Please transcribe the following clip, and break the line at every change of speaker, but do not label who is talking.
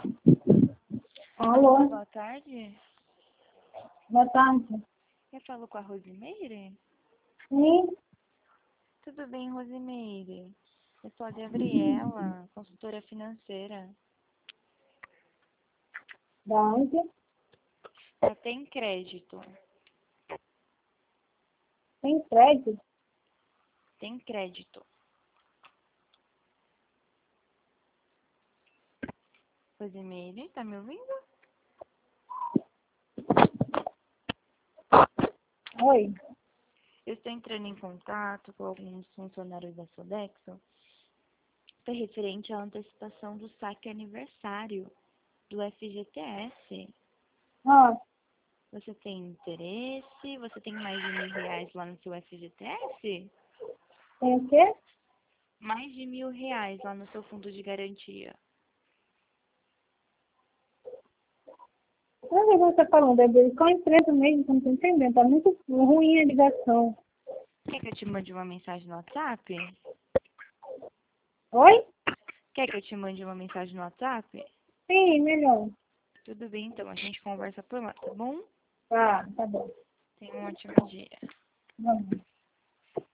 Alô,
Boa tarde.
boa tarde.
Eu falo com a Rosimeire?
Sim,
Tudo bem, Rosimeire? Eu sou a Gabriela, consultora financeira.
da onde?
Ela tem crédito.
Tem crédito?
Tem crédito. Rosimeire, tá me ouvindo?
Oi.
Eu estou entrando em contato com alguns funcionários da Sodexo para referente à antecipação do saque aniversário do FGTS.
Ah,
Você tem interesse? Você tem mais de R$ 1.000 lá no seu FGTS?
tem o quê?
Mais de R$ 1.000 lá no seu fundo de garantia.
O que você está falando? É de qual empresa mesmo? Que eu não estou entendendo. Tá muito ruim a ligação.
Quer que eu te mande uma mensagem no WhatsApp?
Oi?
Quer que eu te mande uma mensagem no WhatsApp?
Sim, melhor.
Tudo bem, então. A gente conversa por lá, tá bom?
Tá bom.
Tenha um ótimo dia.
Vamos.